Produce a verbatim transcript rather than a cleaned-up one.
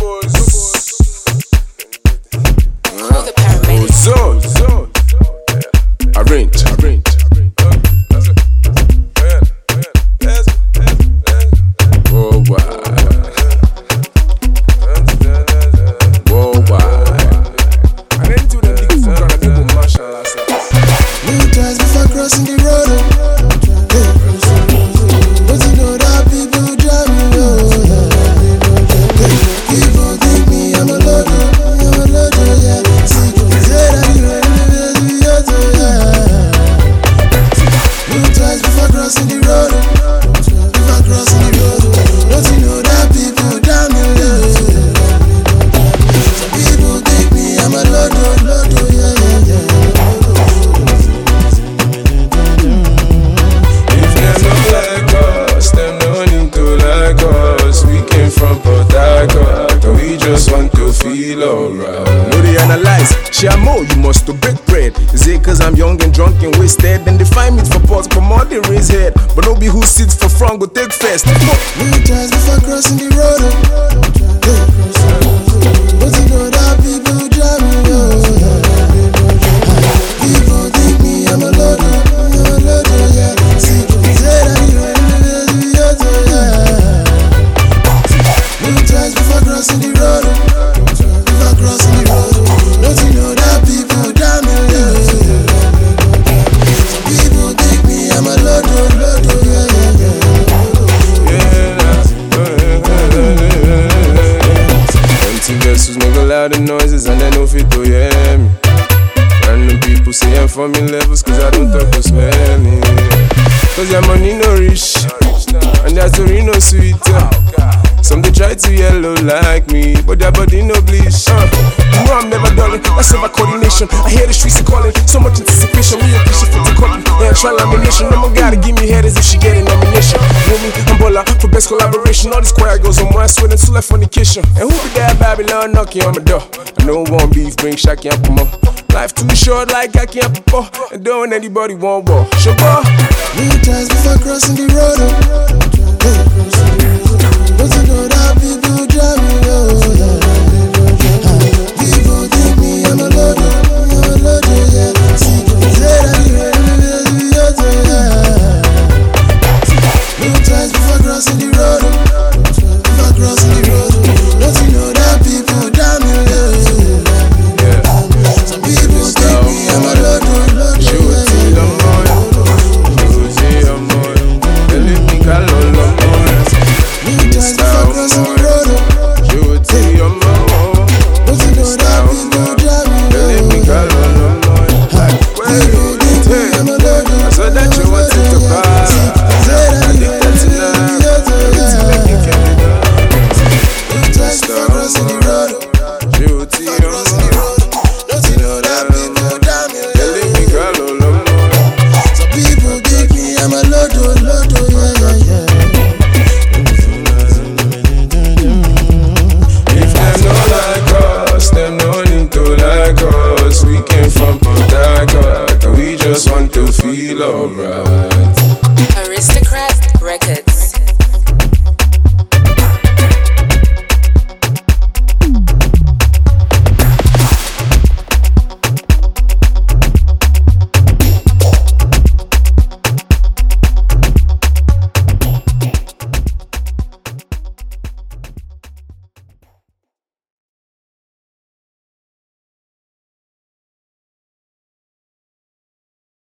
Call the paramedics. Zone, zone. Arrange, arrange. Worldwide. Worldwide. And then to them niggas who gonna do the martial last night. New twice before crossing the road. Hey. But you know that people drive me low. Hey. People think me, I'm a logo, I'm a logo, yeah. See, say that you ain't the best, yeah. New twice before crossing the road. Before crossing the road. Don't you know that people drive me low. People think me, I'm a logo, logo, yeah, yeah, yeah. Just want to feel alright. No, they analyze. She a mo, you must to break bread. Is it cause I'm young and drunk and wasted? Then they find me for pots, come on, they raise head. But no be who sits for front, go take first. New twice before crossing the road. Hey. But you know that people drive me low. People think me, I'm a logo, I'm a logo, yeah. See, say that you ain't the best, yeah. New twice before crossing the road. Before crossing the road. Don't you know that people drive me low. People think me, I'm a logo, logo, yeah, yeah, yeah. Empty vessels make a lot of noises and they know fit to hear me. Random people say I'm for me levels cause I don't talk to smell me. Cause your money no rich and their story no sweet. Some they try to yellow like me, but their body no bleach. Uh, you know I'm never dulling, that's over coordination. I hear the streets are calling, so much anticipation. Me a piece of photocopy, yeah, try lamination. No more gotta give me head as if she get a nomination. Know me, I'm Bola, for best collaboration. All this choir goes on my sweat until like fornication. And who be there, Babylon knocking on my door? I know one beef, bring Shaki and Puma. Life too short, like I can't pop. And don't anybody want war. Shabba. New twice before crossing the road.